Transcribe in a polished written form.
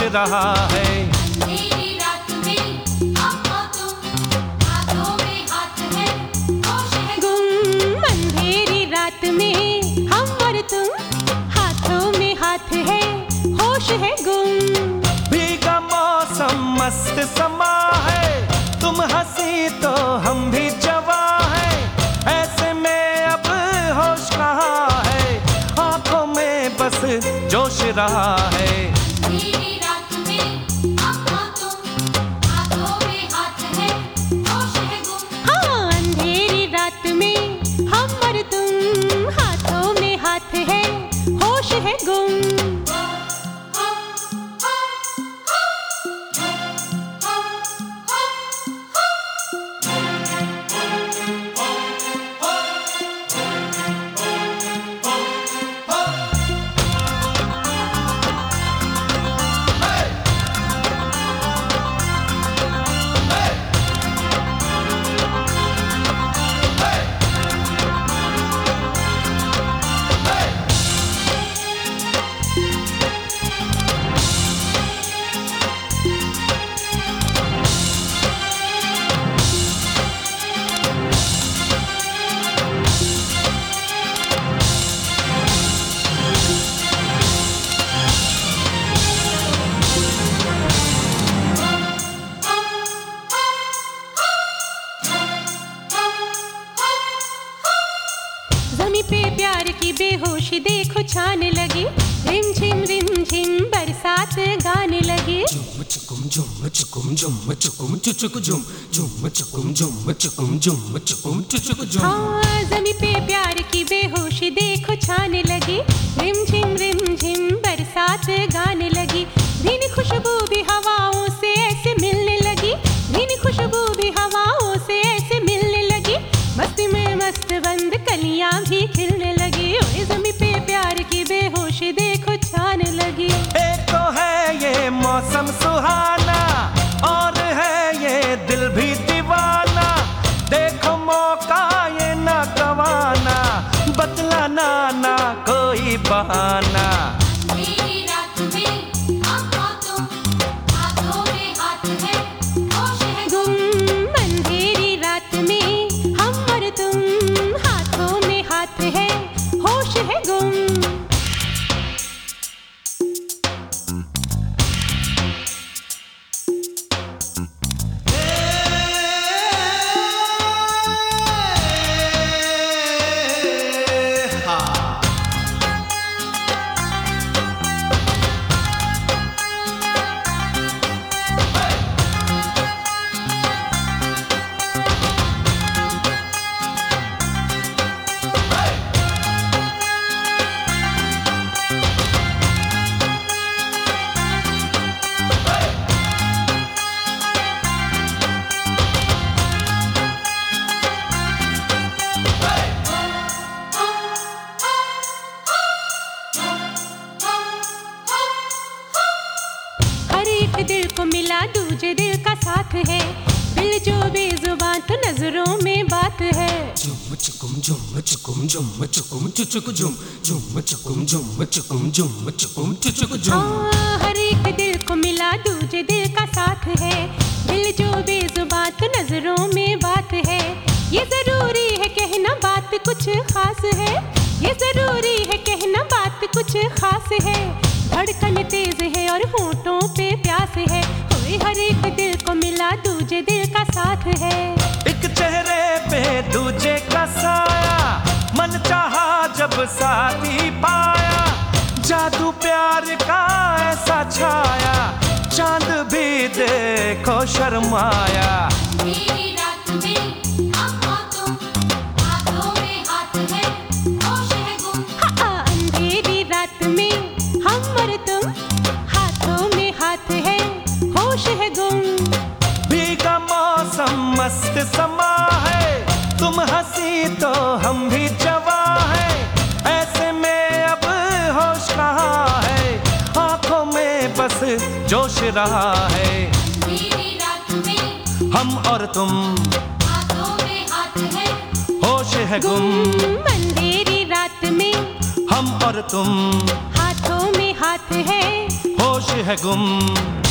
रहा है। अंधेरी रात में हम और तुम, हाथों में हाथ है, होश है गुम। अंधेरी रात में हम और तुम, हाथों में हाथ है, होश है गुम। भीगा मौसम मस्त समा है, तुम हंसी तो हम भी जवा है। ऐसे में अब होश कहाँ है, आंखों में बस जोश रहा है। अंधेरी रात में हम और तुम, हाथों में हाथ है, होश है गुम। हाँ, अंधेरी रात में हम और तुम, हाथों में हाथ है, होश है गुम। ज़मीं पे प्यार की बेहोशी देखो छाने लगी, रिम झिम बरसात गाने लगी। झुम चुकुम झुम चुकुम झुम चुकुम चुचुक झुम झुम चुकुम झुम चुकुम झुम चुकुम चुचुक झुम। हाँ, ज़मीं पे प्यार की बेहोशी देखो छाने लगी, रिम झिम बरसात गाने लगी। भीनी खुशबू भी हवाओं से ऐसे मिलने लगी, भीनी खुशबू भी हवाओं से ऐसे मिलने लगी। मस्ती में मस्त बंद कलियां भी खिलने लगी। ओए ज़मीं पे प्यार की बेहोशी देखो छाने लगी। एक तो है ये मौसम सुहाना, और है ये दिल भी दीवाना। देखो मौका ये ना गवाना, बतलाना ना कोई बहाना। अंधेरी रात में हम और तुम, हाथों में हाथ है, होश है गुम। अंधेरी रात में हम और तुम, हाथों में हाथ है, होश है गुम। हर एक दिल को मिला दूजे दिल का साथ है, दिल जो बेजुबान तो नजरों में बात है। झुम चुकुम झुम चुकुम झुम चुकुम चुचुक झुम झुम चुकुम झुम चुकुम झुम चुकुम चुचुक झुम। हाँ, हर एक दिल को मिला दूजे दिल का साथ है, दिल जो बेजुबान तो नजरों में बात है। ये जरूरी है कहना बात कुछ खास है, ये जरूरी है कहना बात कुछ खास है। धड़कन तेज है और होंठों पे प्यास है, कोई हर एक दिल को मिला दूजे दिल का साथ है। एक चेहरे पे दूजे का साया, मन चाहा जब साथी पाया। जादू प्यार का ऐसा छाया, चांद भी देखो शर्माया। अंधेरी रात में हम और तुम, हाथों में हाथ है, होश है गुम। हाँ, अंधेरी रात में हम और तुम, हाथों में हाथ है, होश है गुम। भीगा मौसम मस्त समा है, तुम हंसी तो हम भी जवा है। ऐसे में अब होश कहाँ है, आंखों में बस जोश रहा है। अंधेरी रात में हम और तुम, हाथों में हाथ है, होश है गुम। अंधेरी रात में हम और तुम, हाथों में हाथ है, होश होश है गुम।